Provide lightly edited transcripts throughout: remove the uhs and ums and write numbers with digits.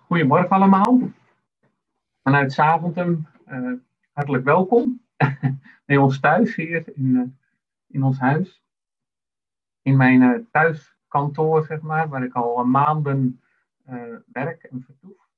Goedemorgen allemaal. Vanuit Zaventem, hartelijk welkom bij ons thuis hier in ons huis. In mijn thuiskantoor, zeg maar, waar ik al maanden werk en vertoef.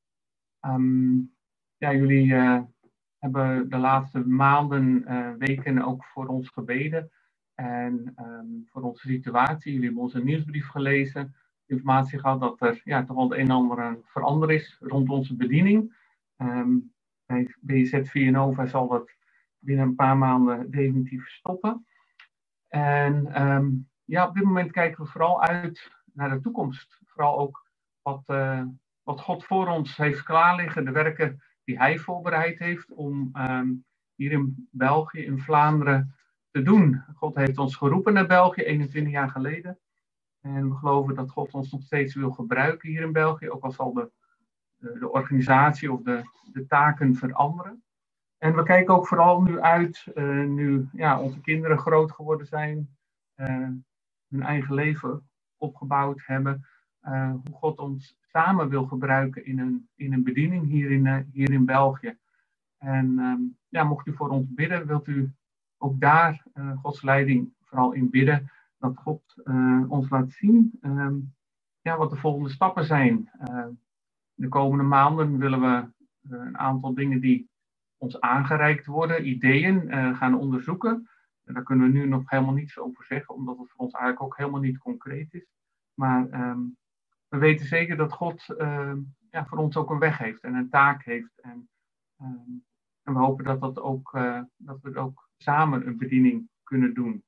Jullie hebben de laatste maanden, weken ook voor ons gebeden. En voor onze situatie. Jullie hebben onze nieuwsbrief gelezen. Informatie gehad dat er toch wel het een en ander aan veranderd is rond onze bediening. Bij BZ VNOVA zal dat binnen een paar maanden definitief stoppen. En op dit moment kijken we vooral uit naar de toekomst. Vooral ook wat God voor ons heeft klaarliggen. De werken die hij voorbereid heeft om hier in België, in Vlaanderen, te doen. God heeft ons geroepen naar België 21 jaar geleden. En we geloven dat God ons nog steeds wil gebruiken hier in België. Ook al zal de organisatie of de taken veranderen. En we kijken ook vooral nu uit, nu onze kinderen groot geworden zijn. Hun eigen leven opgebouwd hebben. Hoe God ons samen wil gebruiken in een bediening hier in België. En mocht u voor ons bidden, wilt u ook daar Gods leiding vooral in bidden. Dat God ons laat zien wat de volgende stappen zijn. De komende maanden willen we een aantal dingen die ons aangereikt worden, ideeën gaan onderzoeken. En daar kunnen we nu nog helemaal niets over zeggen, omdat het voor ons eigenlijk ook helemaal niet concreet is. Maar we weten zeker dat God voor ons ook een weg heeft en een taak heeft. En we hopen dat we ook samen een bediening kunnen doen.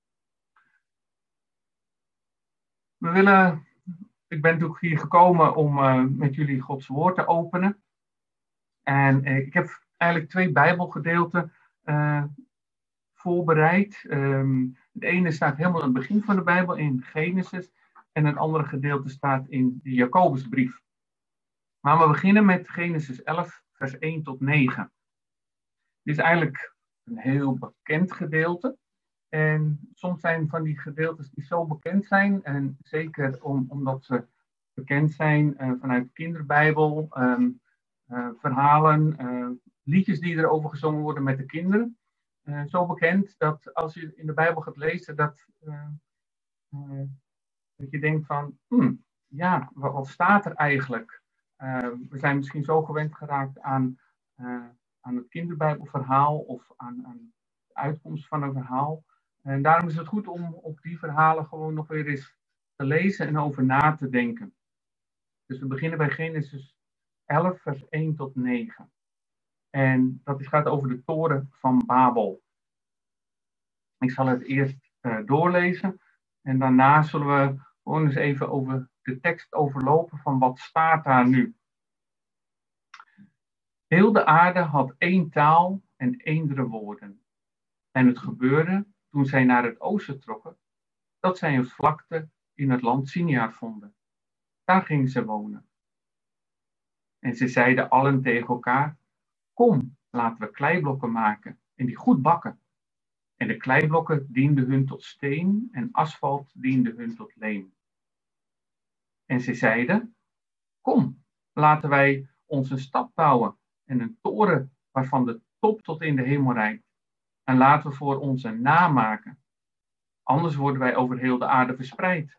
Ik ben natuurlijk hier gekomen om met jullie Gods woord te openen. En ik heb eigenlijk 2 Bijbelgedeelten voorbereid. Het ene staat helemaal aan het begin van de Bijbel in Genesis. En het andere gedeelte staat in de Jacobusbrief. Maar we beginnen met Genesis 11, vers 1 tot 9. Dit is eigenlijk een heel bekend gedeelte. En soms zijn van die gedeeltes die zo bekend zijn. En zeker omdat ze bekend zijn vanuit de kinderbijbel. Verhalen, liedjes die erover gezongen worden met de kinderen. Zo bekend dat als je in de Bijbel gaat lezen, dat je denkt van, wat staat er eigenlijk? We zijn misschien zo gewend geraakt aan het kinderbijbelverhaal of aan de uitkomst van een verhaal. En daarom is het goed om op die verhalen gewoon nog weer eens te lezen en over na te denken. Dus we beginnen bij Genesis 11, vers 1 tot 9. En dat gaat over de toren van Babel. Ik zal het eerst doorlezen. En daarna zullen we gewoon eens even over de tekst overlopen van wat staat daar nu. Heel de aarde had 1 taal en eendere woorden. En het gebeurde, toen zij naar het oosten trokken, dat zij een vlakte in het land Siniar vonden. Daar gingen ze wonen. En ze zeiden allen tegen elkaar, kom, laten we kleiblokken maken en die goed bakken. En de kleiblokken dienden hun tot steen en asfalt diende hun tot leem. En ze zeiden, kom, laten wij ons een stad bouwen en een toren waarvan de top tot in de hemel reikt. En laten we voor ons een naam maken. Anders worden wij over heel de aarde verspreid.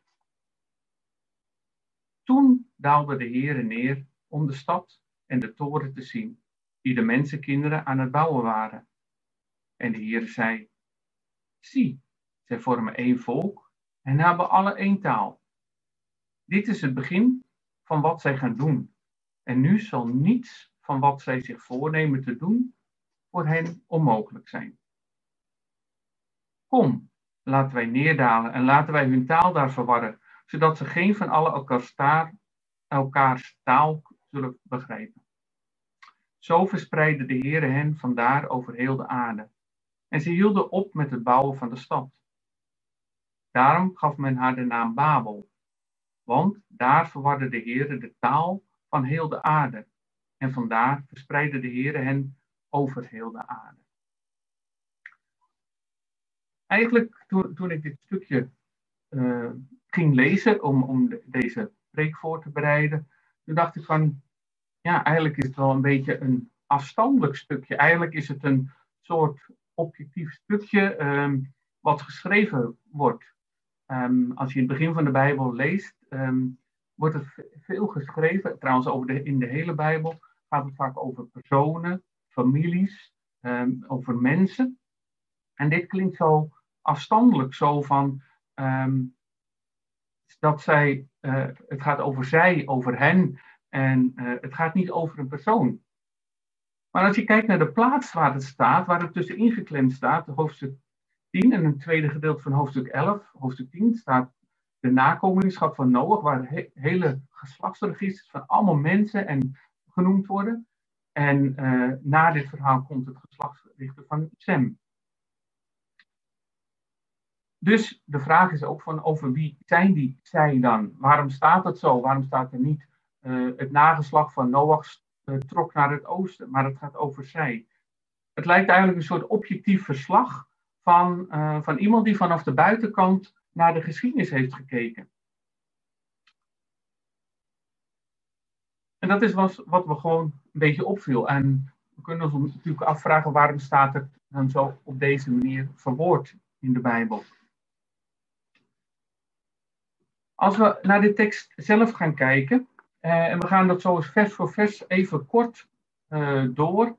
Toen daalde de Heere neer om de stad en de toren te zien, die de mensenkinderen aan het bouwen waren. En de Heere zei, zie, zij vormen 1 volk en hebben alle 1 taal. Dit is het begin van wat zij gaan doen. En nu zal niets van wat zij zich voornemen te doen voor hen onmogelijk zijn. Kom, laten wij neerdalen en laten wij hun taal daar verwarren, zodat ze geen van allen elkaars taal zullen begrijpen. Zo verspreidde de Heere hen vandaar over heel de aarde. En ze hielden op met het bouwen van de stad. Daarom gaf men haar de naam Babel. Want daar verwarde de Heere de taal van heel de aarde. En vandaar verspreidde de Heere hen over heel de aarde. Eigenlijk toen ik dit stukje ging lezen om deze preek voor te bereiden, toen dacht ik van, ja, eigenlijk is het wel een beetje een afstandelijk stukje. Eigenlijk is het een soort objectief stukje wat geschreven wordt. Als je in het begin van de Bijbel leest, wordt er veel geschreven. Trouwens, in de hele Bijbel gaat het vaak over personen, families, over mensen. En dit klinkt zo afstandelijk, zo van dat zij, het gaat over zij, over hen, en het gaat niet over een persoon. Maar als je kijkt naar de plaats waar het staat, waar het tussenin geklemd staat, hoofdstuk 10 en een tweede gedeelte van hoofdstuk 11, hoofdstuk 10 staat de nakomelingschap van Noach, waar hele geslachtsregisters van allemaal mensen genoemd worden. En na dit verhaal komt het geslachtsregister van Sem. Dus de vraag is ook van over wie zijn die zij dan? Waarom staat het zo? Waarom staat er niet het nageslacht van Noach trok naar het oosten, maar het gaat over zij. Het lijkt eigenlijk een soort objectief verslag van iemand die vanaf de buitenkant naar de geschiedenis heeft gekeken. En dat is wat me gewoon een beetje opviel. En we kunnen ons natuurlijk afvragen waarom staat het dan zo op deze manier verwoord in de Bijbel. Als we naar de tekst zelf gaan kijken, en we gaan dat zo eens vers voor vers even kort door,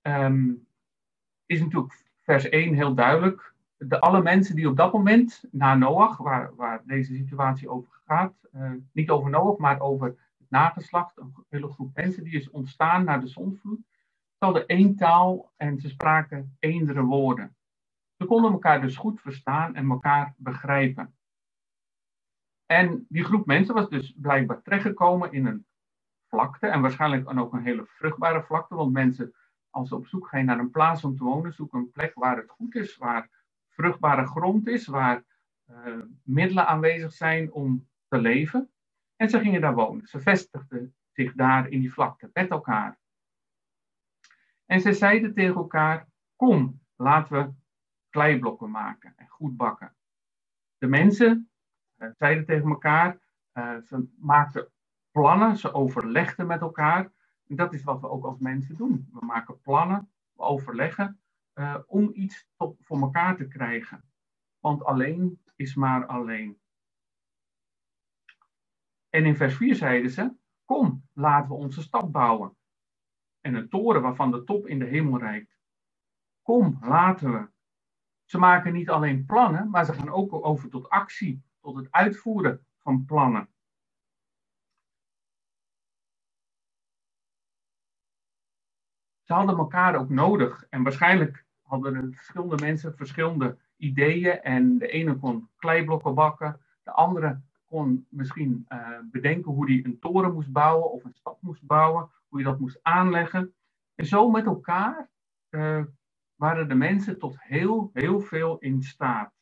is natuurlijk vers 1 heel duidelijk. Alle mensen die op dat moment, na Noach, waar deze situatie over gaat, niet over Noach, maar over het nageslacht, een hele groep mensen die is ontstaan na de zondvloed, ze hadden één taal en ze spraken eendere woorden. Ze konden elkaar dus goed verstaan en elkaar begrijpen. En die groep mensen was dus blijkbaar terechtgekomen in een vlakte, en waarschijnlijk dan ook een hele vruchtbare vlakte, want mensen, als ze op zoek gaan naar een plaats om te wonen, zoeken een plek waar het goed is, waar vruchtbare grond is, waar middelen aanwezig zijn om te leven. En ze gingen daar wonen. Ze vestigden zich daar in die vlakte met elkaar. En ze zeiden tegen elkaar, kom, laten we kleiblokken maken en goed bakken. De mensen zeiden tegen elkaar, ze maakten plannen, ze overlegden met elkaar. En dat is wat we ook als mensen doen. We maken plannen, we overleggen om iets voor elkaar te krijgen. Want alleen is maar alleen. En in vers 4 zeiden ze, kom, laten we onze stad bouwen. En een toren waarvan de top in de hemel reikt. Kom, laten we. Ze maken niet alleen plannen, maar ze gaan ook over tot actie, tot het uitvoeren van plannen. Ze hadden elkaar ook nodig. En waarschijnlijk hadden er verschillende mensen verschillende ideeën. En de ene kon kleiblokken bakken. De andere kon misschien bedenken hoe hij een toren moest bouwen of een stad moest bouwen. Hoe je dat moest aanleggen. En zo met elkaar waren de mensen tot heel, heel veel in staat.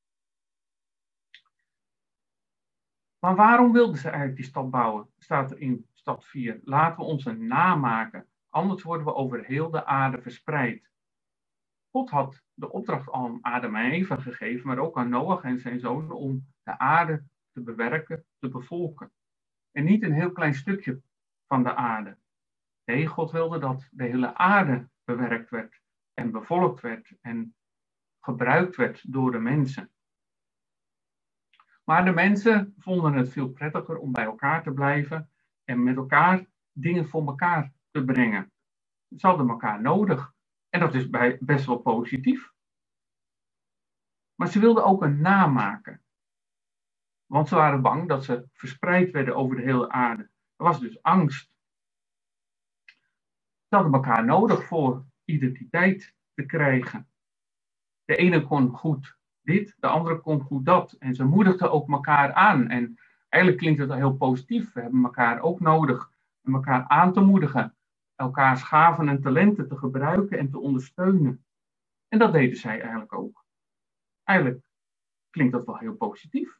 Maar waarom wilden ze eigenlijk die stad bouwen? Staat er in stad 4. Laten we ons een naam maken. Anders worden we over heel de aarde verspreid. God had de opdracht aan Adam en Eva gegeven, maar ook aan Noach en zijn zoon om de aarde te bewerken, te bevolken. En niet een heel klein stukje van de aarde. Nee, God wilde dat de hele aarde bewerkt werd en bevolkt werd en gebruikt werd door de mensen. Maar de mensen vonden het veel prettiger om bij elkaar te blijven en met elkaar dingen voor elkaar te brengen. Ze hadden elkaar nodig. En dat is best wel positief. Maar ze wilden ook een naam maken. Want ze waren bang dat ze verspreid werden over de hele aarde. Er was dus angst. Ze hadden elkaar nodig voor identiteit te krijgen. De ene kon goed dit, de andere kon goed dat. En ze moedigden ook elkaar aan. En eigenlijk klinkt het al heel positief. We hebben elkaar ook nodig om elkaar aan te moedigen. Elkaars gaven en talenten te gebruiken en te ondersteunen. En dat deden zij eigenlijk ook. Eigenlijk klinkt dat wel heel positief.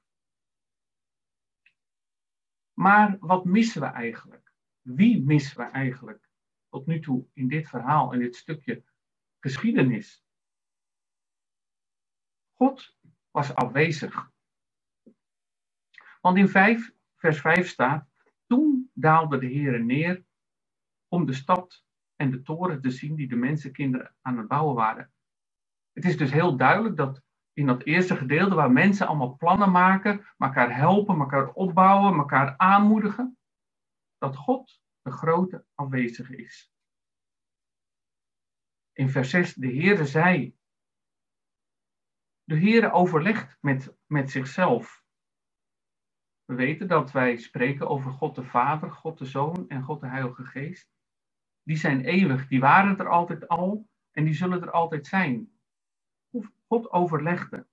Maar wat missen we eigenlijk? Wie missen we eigenlijk tot nu toe in dit verhaal, in dit stukje geschiedenis? God was afwezig. Want in vers 5 staat, toen daalde de Heere neer om de stad en de toren te zien die de mensenkinderen aan het bouwen waren. Het is dus heel duidelijk dat in dat eerste gedeelte, waar mensen allemaal plannen maken, elkaar helpen, elkaar opbouwen, elkaar aanmoedigen, dat God de grote afwezige is. In vers 6, de Heere zei. De Heere overlegt met zichzelf. We weten dat wij spreken over God de Vader, God de Zoon en God de Heilige Geest. Die zijn eeuwig, die waren er altijd al en die zullen er altijd zijn. God overlegde.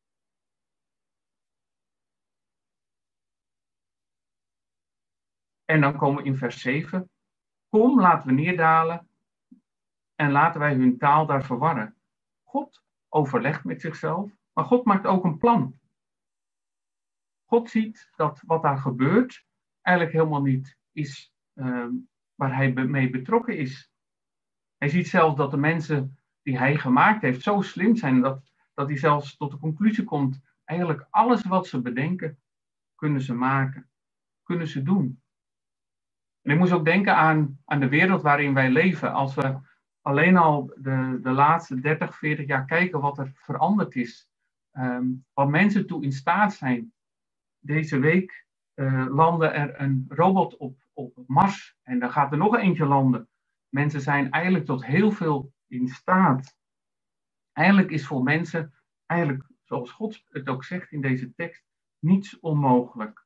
En dan komen we in vers 7. Kom, laten we neerdalen en laten wij hun taal daar verwarren. God overlegt met zichzelf, maar God maakt ook een plan. God ziet dat wat daar gebeurt eigenlijk helemaal niet is waar hij mee betrokken is. Hij ziet zelfs dat de mensen die hij gemaakt heeft zo slim zijn dat hij zelfs tot de conclusie komt, eigenlijk alles wat ze bedenken, kunnen ze maken, kunnen ze doen. En ik moest ook denken aan de wereld waarin wij leven. Als we alleen al de laatste 30, 40 jaar kijken wat er veranderd is. Wat mensen toe in staat zijn. Deze week landde er een robot op Mars. En dan gaat er nog eentje landen. Mensen zijn eigenlijk tot heel veel in staat. Eigenlijk is voor mensen, zoals God het ook zegt in deze tekst, niets onmogelijk.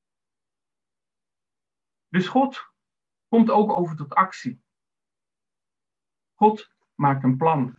Dus God komt ook over tot actie. God maakt een plan.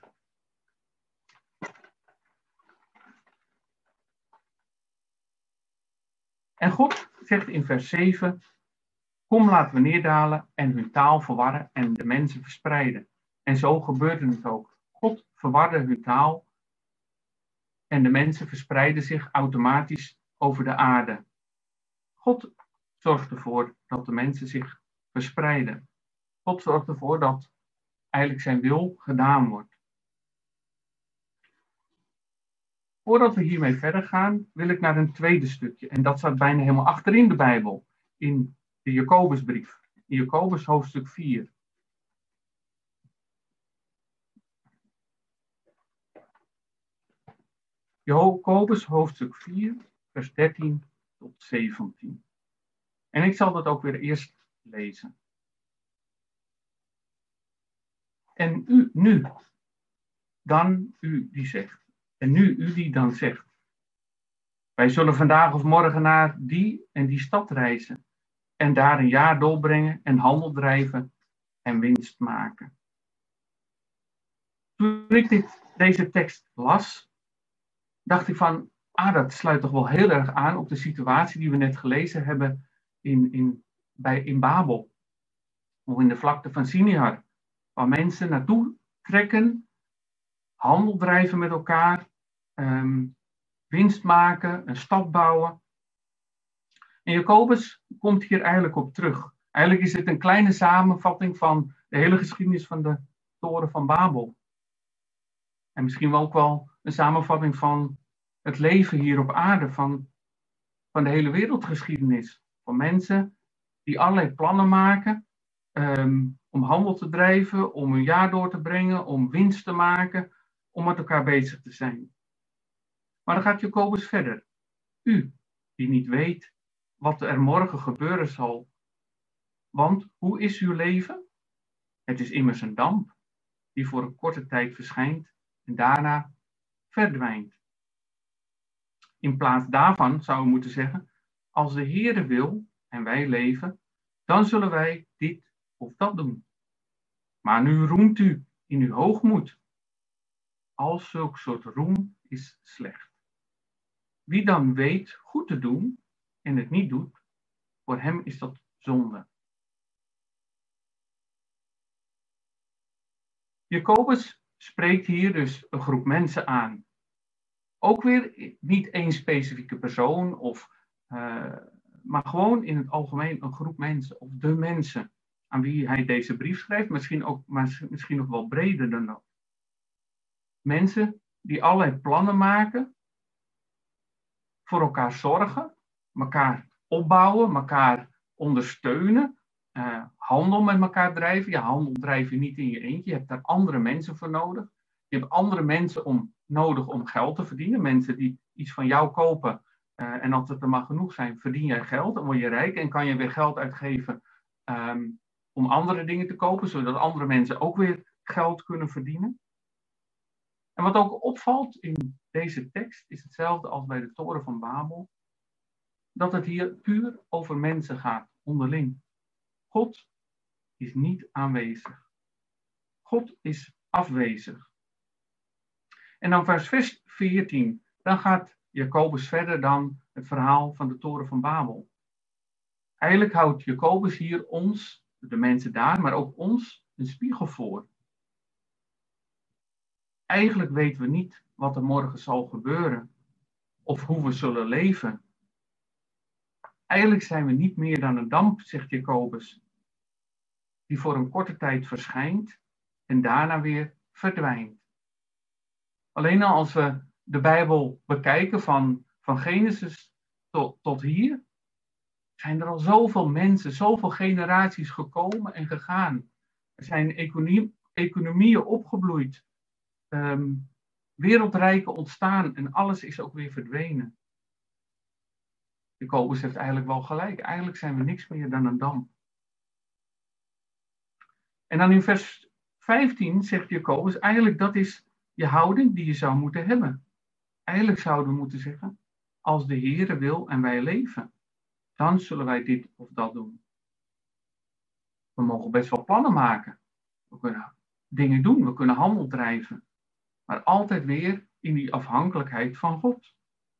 En God zegt in vers 7, kom laten we neerdalen en hun taal verwarren en de mensen verspreiden. En zo gebeurde het ook. God verwarde hun taal en de mensen verspreidden zich automatisch over de aarde. God zorgt ervoor dat de mensen zich verspreiden. God zorgt ervoor dat eigenlijk zijn wil gedaan wordt. Voordat we hiermee verder gaan, wil ik naar een tweede stukje. En dat staat bijna helemaal achterin de Bijbel. In de Jacobusbrief. In Jacobus hoofdstuk 4. Jacobus hoofdstuk 4, vers 13 tot 17. En ik zal dat ook weer eerst lezen. En u die zegt. En nu u die dan zegt. Wij zullen vandaag of morgen naar die en die stad reizen. En daar een jaar doorbrengen en handel drijven en winst maken. Toen ik deze tekst las, dacht ik van, dat sluit toch wel heel erg aan op de situatie die we net gelezen hebben in Babel. Of in de vlakte van Shinar. Waar mensen naartoe trekken, handel drijven met elkaar, winst maken, een stad bouwen. En Jacobus komt hier eigenlijk op terug. Eigenlijk is het een kleine samenvatting van de hele geschiedenis van de toren van Babel. En misschien ook wel een samenvatting van het leven hier op aarde, van de hele wereldgeschiedenis. Van mensen die allerlei plannen maken om handel te drijven, om een jaar door te brengen, om winst te maken, om met elkaar bezig te zijn. Maar dan gaat Jacobus verder. U, die niet weet wat er morgen gebeuren zal. Want hoe is uw leven? Het is immers een damp die voor een korte tijd verschijnt en daarna verdwijnt. In plaats daarvan zouden we moeten zeggen, als de Heere wil en wij leven, dan zullen wij dit of dat doen. Maar nu roemt u in uw hoogmoed. Al zulk soort roem is slecht. Wie dan weet goed te doen en het niet doet, voor hem is dat zonde. Jacobus spreekt hier dus een groep mensen aan. Ook weer niet één specifieke persoon, maar gewoon in het algemeen een groep mensen, of de mensen aan wie hij deze brief schrijft, misschien nog wel breder dan dat. Mensen die allerlei plannen maken, voor elkaar zorgen, elkaar opbouwen, elkaar ondersteunen, handel met elkaar drijven. Ja, handel drijf je niet in je eentje. Je hebt daar andere mensen voor nodig. Je hebt andere mensen nodig om geld te verdienen. Mensen die iets van jou kopen. En als het er maar genoeg zijn, verdien jij geld. Dan word je rijk en kan je weer geld uitgeven om andere dingen te kopen. Zodat andere mensen ook weer geld kunnen verdienen. En wat ook opvalt in deze tekst is hetzelfde als bij de Toren van Babel. Dat het hier puur over mensen gaat, onderling. God is niet aanwezig. God is afwezig. En dan vers 14. Dan gaat Jacobus verder dan het verhaal van de Toren van Babel. Eigenlijk houdt Jacobus hier ons, de mensen daar, maar ook ons, een spiegel voor. Eigenlijk weten we niet wat er morgen zal gebeuren. Of hoe we zullen leven. Eigenlijk zijn we niet meer dan een damp, zegt Jacobus. Die voor een korte tijd verschijnt en daarna weer verdwijnt. Alleen al als we de Bijbel bekijken van Genesis tot hier, zijn er al zoveel mensen, zoveel generaties gekomen en gegaan. Er zijn economieën opgebloeid, wereldrijken ontstaan en alles is ook weer verdwenen. Jacobus heeft eigenlijk wel gelijk. Eigenlijk zijn we niks meer dan een damp. En dan in vers 15 zegt Jacobus, eigenlijk dat is je houding die je zou moeten hebben. Eigenlijk zouden we moeten zeggen, als de Heere wil en wij leven, dan zullen wij dit of dat doen. We mogen best wel plannen maken. We kunnen dingen doen, we kunnen handel drijven. Maar altijd weer in die afhankelijkheid van God.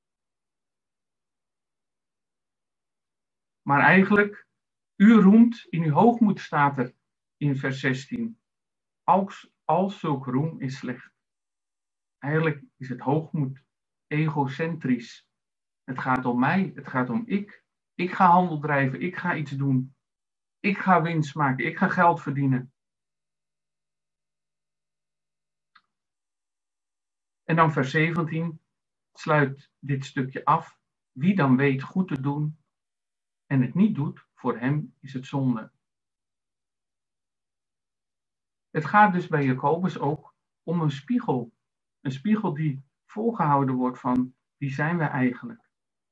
Maar eigenlijk, u roemt in uw hoogmoed, staat er in vers 16. Als zulk roem is slecht. Eigenlijk is het hoogmoed egocentrisch. Het gaat om mij, het gaat om ik. Ik ga handel drijven, ik ga iets doen. Ik ga winst maken, ik ga geld verdienen. En dan vers 17 sluit dit stukje af. Wie dan weet goed te doen en het niet doet, voor hem is het zonde. Het gaat dus bij Jacobus ook om een spiegel. Een spiegel die voorgehouden wordt van wie zijn we eigenlijk.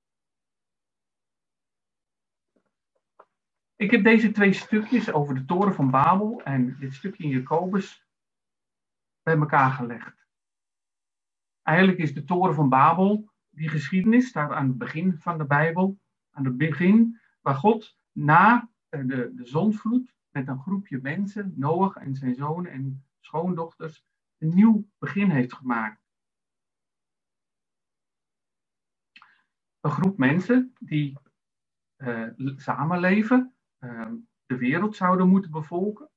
Ik heb deze twee stukjes over de Toren van Babel en dit stukje in Jacobus bij elkaar gelegd. Eigenlijk is de Toren van Babel, die geschiedenis staat aan het begin van de Bijbel. Aan het begin waar God na de zondvloed met een groepje mensen, Noach en zijn zonen en schoondochters, een nieuw begin heeft gemaakt. Een groep mensen die samenleven, de wereld zouden moeten bevolken.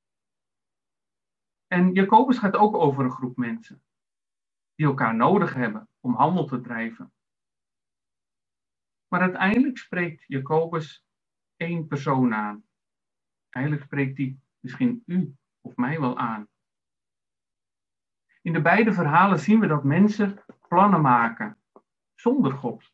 En Jacobus gaat ook over een groep mensen die elkaar nodig hebben om handel te drijven. Maar uiteindelijk spreekt Jacobus één persoon aan. Eigenlijk spreekt hij misschien u of mij wel aan. In de beide verhalen zien we dat mensen plannen maken zonder God.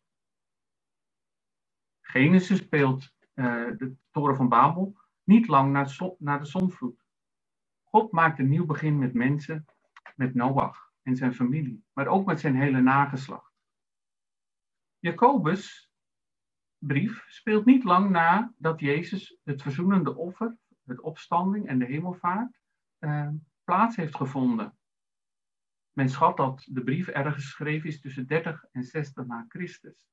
Genesis speelt de Toren van Babel niet lang na de zondvloed. God maakt een nieuw begin met mensen, met Noach en zijn familie, maar ook met zijn hele nageslacht. Jacobus' brief speelt niet lang na dat Jezus het verzoenende offer, het opstanding en de hemelvaart plaats heeft gevonden. Men schat dat de brief ergens geschreven is tussen 30 en 60 na Christus.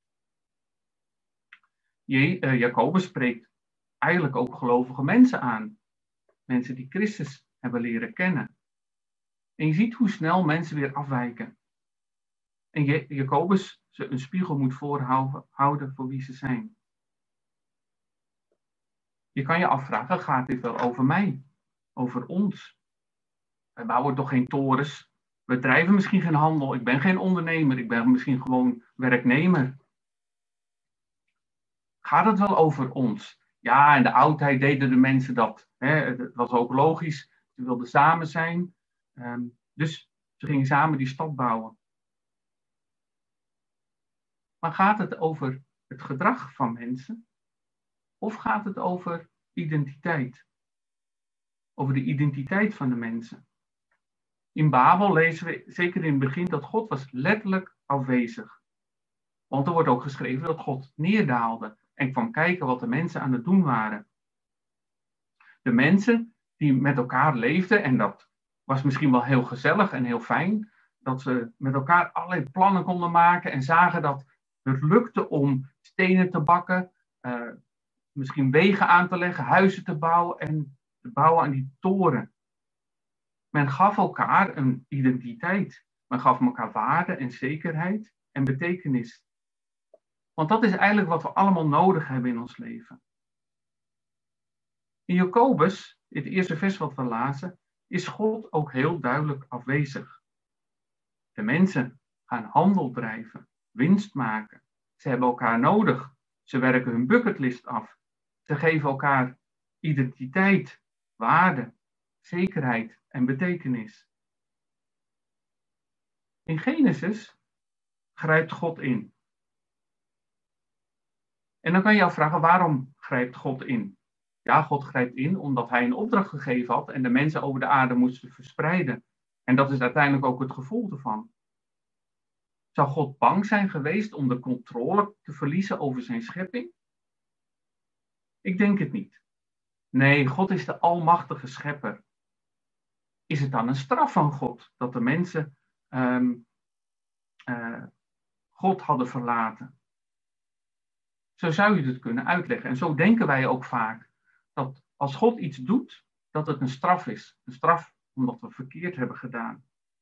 Jacobus spreekt eigenlijk ook gelovige mensen aan. Mensen die Christus hebben leren kennen. En je ziet hoe snel mensen weer afwijken. En Jacobus ze een spiegel moet voorhouden voor wie ze zijn. Je kan je afvragen, gaat dit wel over mij? Over ons? Wij bouwen toch geen torens? We drijven misschien geen handel. Ik ben geen ondernemer. Ik ben misschien gewoon werknemer. Gaat het wel over ons? Ja, in de oudheid deden de mensen dat. Het was ook logisch. Ze wilden samen zijn. Dus ze gingen samen die stad bouwen. Maar gaat het over het gedrag van mensen? Of gaat het over identiteit. Over de identiteit van de mensen. In Babel lezen we zeker in het begin dat God was letterlijk afwezig. Want er wordt ook geschreven dat God neerdaalde en kwam kijken wat de mensen aan het doen waren. De mensen die met elkaar leefden, en dat was misschien wel heel gezellig en heel fijn, dat ze met elkaar allerlei plannen konden maken en zagen dat het lukte om stenen te bakken, misschien wegen aan te leggen, huizen te bouwen en te bouwen aan die toren. Men gaf elkaar een identiteit. Men gaf elkaar waarde en zekerheid en betekenis. Want dat is eigenlijk wat we allemaal nodig hebben in ons leven. In Jacobus, het eerste vers wat we lazen, is God ook heel duidelijk afwezig. De mensen gaan handel drijven, winst maken. Ze hebben elkaar nodig. Ze werken hun bucketlist af. Ze geven elkaar identiteit, waarde, zekerheid en betekenis. In Genesis grijpt God in. En dan kan je afvragen, waarom grijpt God in? Ja, God grijpt in omdat hij een opdracht gegeven had en de mensen over de aarde moesten verspreiden. En dat is uiteindelijk ook het gevolg ervan. Zou God bang zijn geweest om de controle te verliezen over zijn schepping? Ik denk het niet. Nee, God is de almachtige schepper. Is het dan een straf van God dat de mensen God hadden verlaten? Zo zou je het kunnen uitleggen. En zo denken wij ook vaak. Dat als God iets doet, dat het een straf is. Een straf omdat we verkeerd hebben gedaan.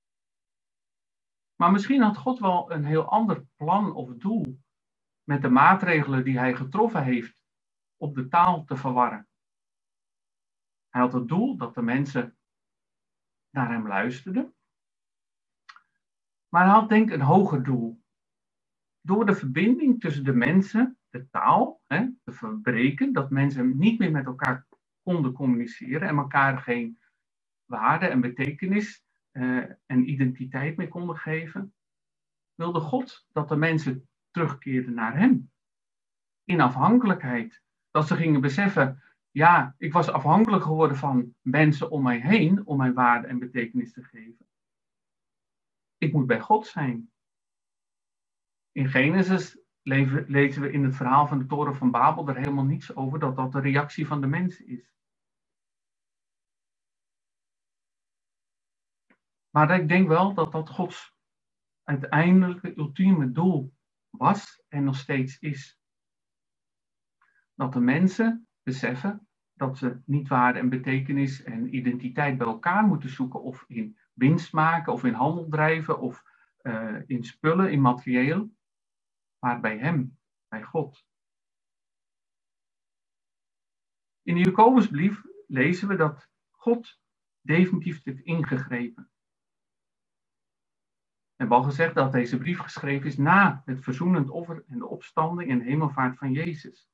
Maar misschien had God wel een heel ander plan of doel met de maatregelen die hij getroffen heeft op de taal te verwarren. Hij had het doel dat de mensen naar hem luisterden. Maar hij had denk ik een hoger doel. Door de verbinding tussen de mensen, de taal, te verbreken, dat mensen niet meer met elkaar konden communiceren en elkaar geen waarde en betekenis en identiteit meer konden geven, wilde God dat de mensen terugkeerden naar hem. In afhankelijkheid. Dat ze gingen beseffen, ja, ik was afhankelijk geworden van mensen om mij heen, om mij waarde en betekenis te geven. Ik moet bij God zijn. In Genesis lezen we in het verhaal van de toren van Babel er helemaal niets over dat dat de reactie van de mensen is. Maar ik denk wel dat dat Gods uiteindelijke ultieme doel was en nog steeds is. Dat de mensen beseffen dat ze niet waarde en betekenis en identiteit bij elkaar moeten zoeken of in winst maken of in handel drijven of in spullen, in materieel, maar bij hem, bij God. In de Jacobusbrief lezen we dat God definitief heeft ingegrepen. We hebben al gezegd dat deze brief geschreven is na het verzoenend offer en de opstanding en de hemelvaart van Jezus.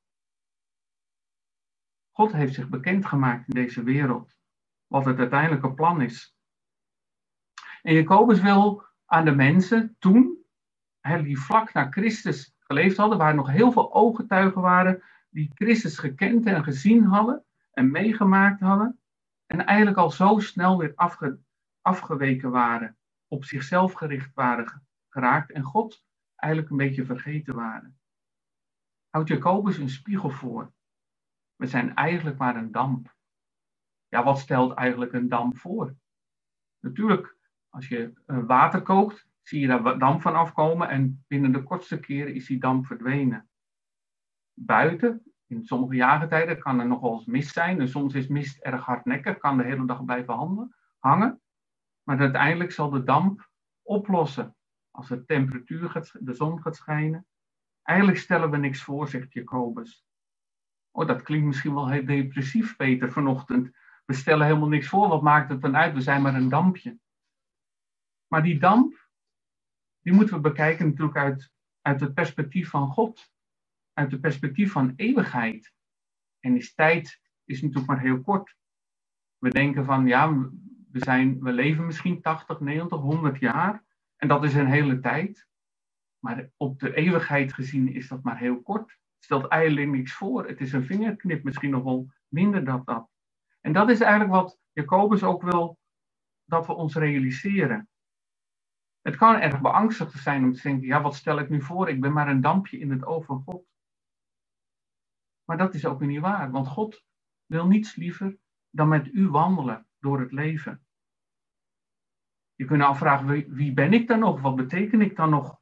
God heeft zich bekendgemaakt in deze wereld, wat het uiteindelijke plan is. En Jacobus wil aan de mensen toen, die vlak na Christus geleefd hadden, waar nog heel veel ooggetuigen waren, die Christus gekend en gezien hadden en meegemaakt hadden, en eigenlijk al zo snel weer afgeweken waren, op zichzelf gericht waren geraakt en God eigenlijk een beetje vergeten waren. Houdt Jacobus een spiegel voor. We zijn eigenlijk maar een damp. Ja, wat stelt eigenlijk een damp voor? Natuurlijk, als je water kookt, zie je daar damp van afkomen en binnen de kortste keren is die damp verdwenen. Buiten, in sommige jaargetijden, kan er nog wel eens mist zijn. En soms is mist erg hardnekkig, kan de hele dag blijven hangen. Maar uiteindelijk zal de damp oplossen als de temperatuur, de zon gaat schijnen. Eigenlijk stellen we niks voor, zegt Jacobus. Oh, dat klinkt misschien wel heel depressief, Peter, vanochtend. We stellen helemaal niks voor, wat maakt het dan uit? We zijn maar een dampje. Maar die damp, die moeten we bekijken natuurlijk uit het perspectief van God. Uit het perspectief van eeuwigheid. En tijd is natuurlijk maar heel kort. We denken van, ja, we leven misschien 80, 90, 100 jaar. En dat is een hele tijd. Maar op de eeuwigheid gezien is dat maar heel kort. Het stelt eigenlijk niks voor. Het is een vingerknip, misschien nog wel minder dan dat. En dat is eigenlijk wat Jacobus ook wil dat we ons realiseren. Het kan erg beangstigend zijn om te denken, ja, wat stel ik nu voor? Ik ben maar een dampje in het oog van God. Maar dat is ook niet waar, want God wil niets liever dan met u wandelen door het leven. Je kunt afvragen, wie ben ik dan nog? Wat beteken ik dan nog?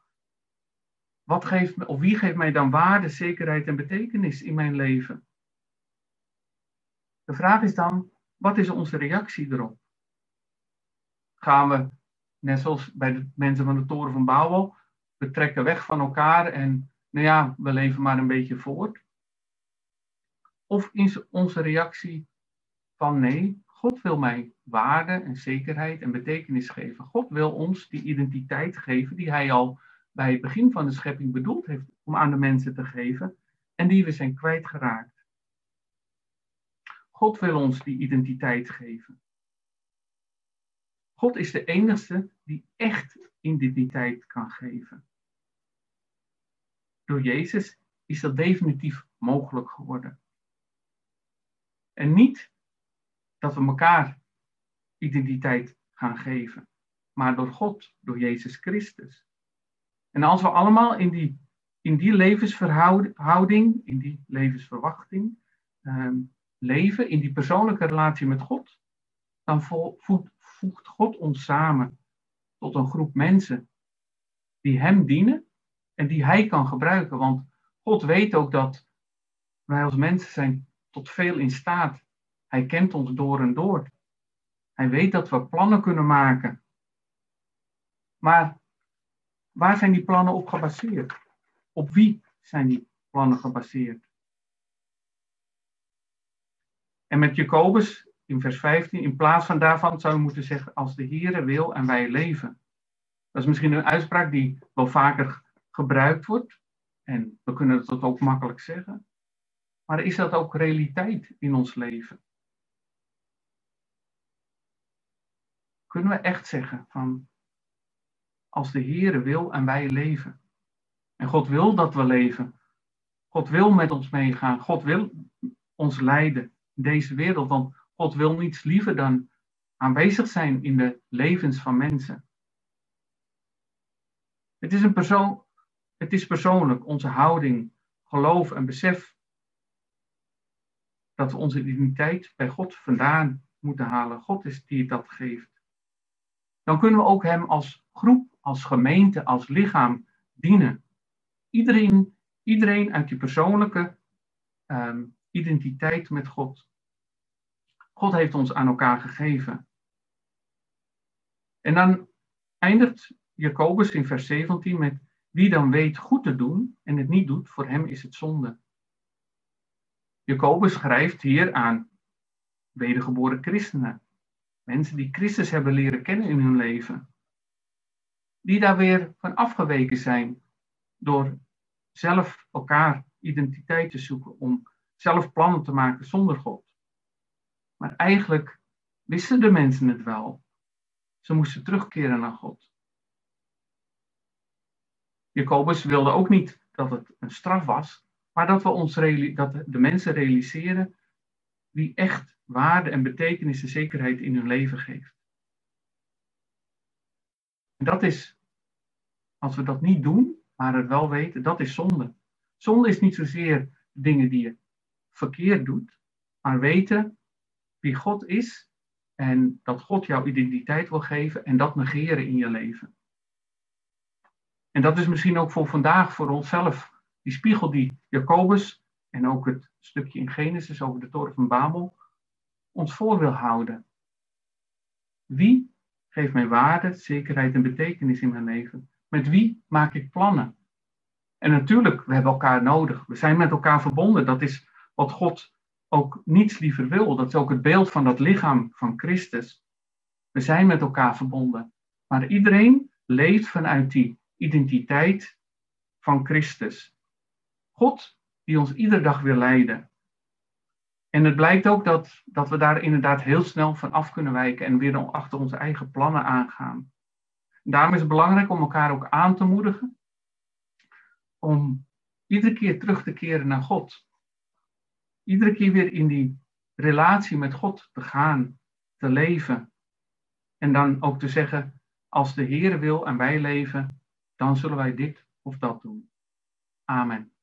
Wie geeft mij dan waarde, zekerheid en betekenis in mijn leven? De vraag is dan, wat is onze reactie erop? Gaan we, net zoals bij de mensen van de Toren van Babel, we trekken weg van elkaar en nou ja, we leven maar een beetje voort? Of is onze reactie van nee, God wil mij waarde en zekerheid en betekenis geven. God wil ons die identiteit geven die hij al bij het begin van de schepping bedoeld heeft om aan de mensen te geven en die we zijn kwijtgeraakt. God wil ons die identiteit geven. God is de enige die echt identiteit kan geven. Door Jezus is dat definitief mogelijk geworden. En niet dat we elkaar identiteit gaan geven, maar door God, door Jezus Christus. En als we allemaal in die levensverhouding, in die levensverwachting leven, in die persoonlijke relatie met God, dan voegt God ons samen tot een groep mensen die hem dienen en die hij kan gebruiken. Want God weet ook dat wij als mensen zijn tot veel in staat. Hij kent ons door en door. Hij weet dat we plannen kunnen maken. Maar waar zijn die plannen op gebaseerd? Op wie zijn die plannen gebaseerd? En met Jacobus in vers 15, in plaats van daarvan zou je moeten zeggen, als de Heere wil en wij leven. Dat is misschien een uitspraak die wel vaker gebruikt wordt. En we kunnen dat ook makkelijk zeggen. Maar is dat ook realiteit in ons leven? Kunnen we echt zeggen van, als de Heere wil en wij leven. En God wil dat we leven. God wil met ons meegaan. God wil ons leiden in deze wereld. Want God wil niets liever dan aanwezig zijn in de levens van mensen. Het is persoonlijk, onze houding, geloof en besef dat we onze identiteit bij God vandaan moeten halen. God is die dat geeft. Dan kunnen we ook hem als groep, als gemeente, als lichaam dienen. Iedereen uit die persoonlijke identiteit met God. God heeft ons aan elkaar gegeven. En dan eindigt Jacobus in vers 17 met: wie dan weet goed te doen en het niet doet, voor hem is het zonde. Jacobus schrijft hier aan wedergeboren christenen. Mensen die Christus hebben leren kennen in hun leven. Die daar weer van afgeweken zijn door zelf elkaar identiteit te zoeken. Om zelf plannen te maken zonder God. Maar eigenlijk wisten de mensen het wel. Ze moesten terugkeren naar God. Jacobus wilde ook niet dat het een straf was, maar dat de mensen realiseren wie echt waarde en betekenis en zekerheid in hun leven geeft. En dat is, als we dat niet doen, maar het wel weten, dat is zonde. Zonde is niet zozeer dingen die je verkeerd doet, maar weten wie God is en dat God jouw identiteit wil geven en dat negeren in je leven. En dat is misschien ook voor vandaag, voor onszelf, die spiegel die Jacobus en ook het stukje in Genesis over de Toren van Babel ons voor wil houden. Wie geeft mij waarde, zekerheid en betekenis in mijn leven? Met wie maak ik plannen? En natuurlijk, we hebben elkaar nodig. We zijn met elkaar verbonden. Dat is wat God ook niets liever wil. Dat is ook het beeld van dat lichaam van Christus. We zijn met elkaar verbonden. Maar iedereen leeft vanuit die identiteit van Christus. God die ons iedere dag wil leiden. En het blijkt ook dat we daar inderdaad heel snel van af kunnen wijken en weer achter onze eigen plannen aangaan. En daarom is het belangrijk om elkaar ook aan te moedigen. Om iedere keer terug te keren naar God. Iedere keer weer in die relatie met God te gaan, te leven. En dan ook te zeggen, als de Heer wil en wij leven, dan zullen wij dit of dat doen. Amen.